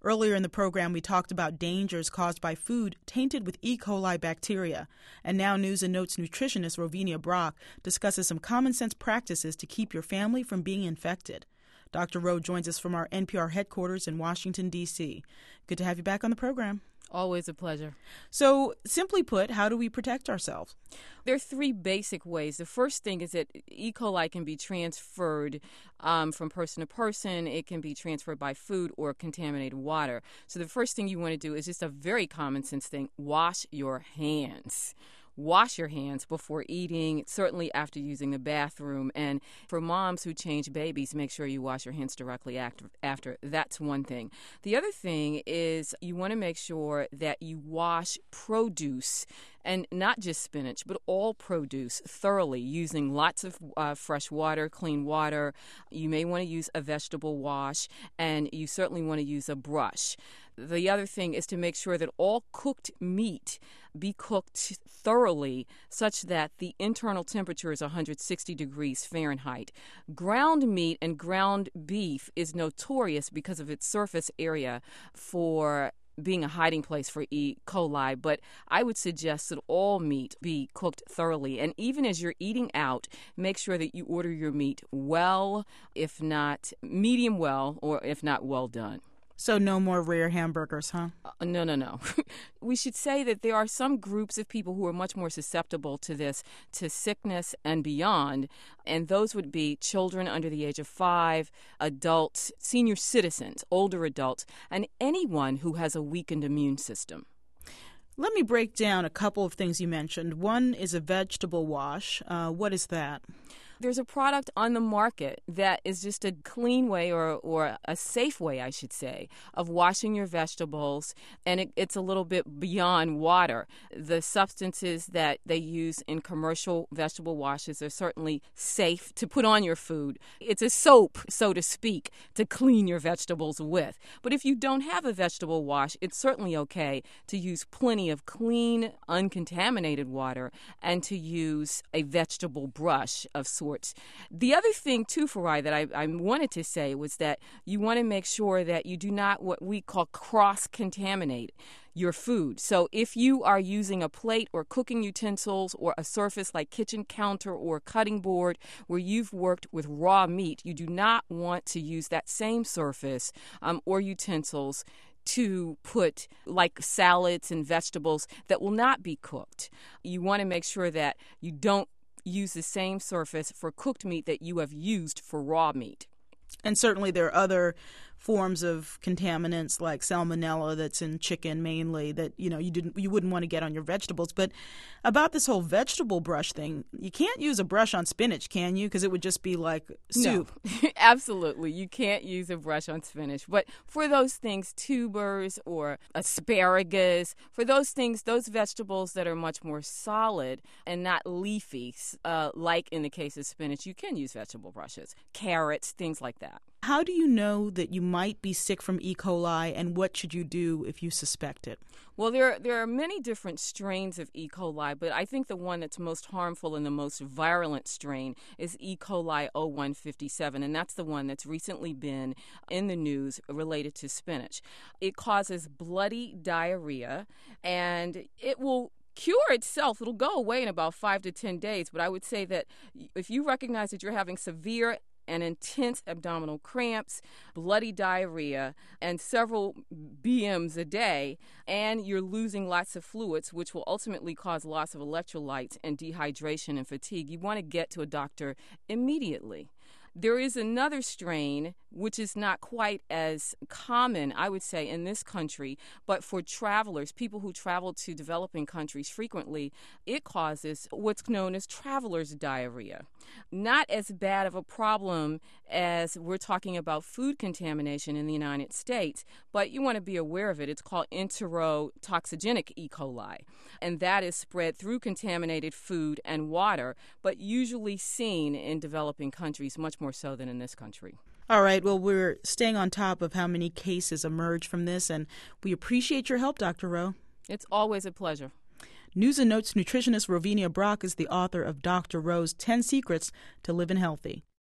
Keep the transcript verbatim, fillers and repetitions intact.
Earlier in the program, we talked about dangers caused by food tainted with E. coli bacteria. And now News and Notes nutritionist Rovinia Brock discusses some common sense practices to keep your family from being infected. Doctor Rowe joins us from our N P R headquarters in Washington, D C Good to have you back on the program. Always a pleasure. So, simply put, how do we protect ourselves? There are three basic ways. The first thing is that E. coli can be transferred um, from person to person. It can be transferred by food or contaminated water. So the first thing you want to do is just a very common sense thing. Wash your hands. Wash your hands before eating, certainly after using the bathroom. And for moms who change babies, make sure you wash your hands directly after. That's one thing. The other thing is you want to make sure that you wash produce, and not just spinach, but all produce thoroughly, using lots of uh, fresh water, clean water. You may want to use a vegetable wash, and you certainly want to use a brush. The other thing is to make sure that all cooked meat be cooked thoroughly such that the internal temperature is one hundred sixty degrees Fahrenheit. Ground meat and ground beef is notorious because of its surface area for being a hiding place for E. coli, but I would suggest that all meat be cooked thoroughly. And even as you're eating out, make sure that you order your meat well, if not medium well, or if not well done. So no more rare hamburgers, huh? Uh, no, no, no. We should say that there are some groups of people who are much more susceptible to this, to sickness and beyond, and those would be children under the age of five, adults, senior citizens, older adults, and anyone who has a weakened immune system. Let me break down a couple of things you mentioned. One is a vegetable wash. Uh, what is that? There's a product on the market that is just a clean way, or, or a safe way, I should say, of washing your vegetables, and it, it's a little bit beyond water. The substances that they use in commercial vegetable washes are certainly safe to put on your food. It's a soap, so to speak, to clean your vegetables with. But if you don't have a vegetable wash, it's certainly okay to use plenty of clean, uncontaminated water and to use a vegetable brush of sorts. The other thing, too, Farai, that I, I wanted to say was that you want to make sure that you do not what we call cross-contaminate your food. So if you are using a plate or cooking utensils or a surface like kitchen counter or cutting board where you've worked with raw meat, you do not want to use that same surface um, or utensils to put like salads and vegetables that will not be cooked. You want to make sure that you don't use the same surface for cooked meat that you have used for raw meat. And certainly there are other forms of contaminants like salmonella that's in chicken mainly that, you know, you didn't you wouldn't want to get on your vegetables. But about this whole vegetable brush thing, you can't use a brush on spinach, can you? Because it would just be like soup. No, absolutely. You can't use a brush on spinach. But for those things, tubers or asparagus, for those things, those vegetables that are much more solid and not leafy, uh, like in the case of spinach, you can use vegetable brushes, carrots, things like that. How do you know that you might be sick from E. coli, and what should you do if you suspect it? Well, there, there are many different strains of E. coli, but I think the one that's most harmful and the most virulent strain is E. coli oh one fifty-seven, and that's the one that's recently been in the news related to spinach. It causes bloody diarrhea, and it will cure itself. It'll go away in about five to ten days, but I would say that if you recognize that you're having severe and intense abdominal cramps, bloody diarrhea, and several B Ms a day, and you're losing lots of fluids, which will ultimately cause loss of electrolytes and dehydration and fatigue, you want to get to a doctor immediately. There is another strain, which is not quite as common, I would say, in this country, but for travelers, people who travel to developing countries frequently, it causes what's known as traveler's diarrhea. Not as bad of a problem as we're talking about food contamination in the United States, but you want to be aware of it. It's called enterotoxigenic E. coli, and that is spread through contaminated food and water, but usually seen in developing countries much more so than in this country. All right. Well, we're staying on top of how many cases emerge from this, and we appreciate your help, Doctor Rowe. It's always a pleasure. News and Notes nutritionist Rovinia Brock is the author of Doctor Rowe's ten Secrets to Living Healthy.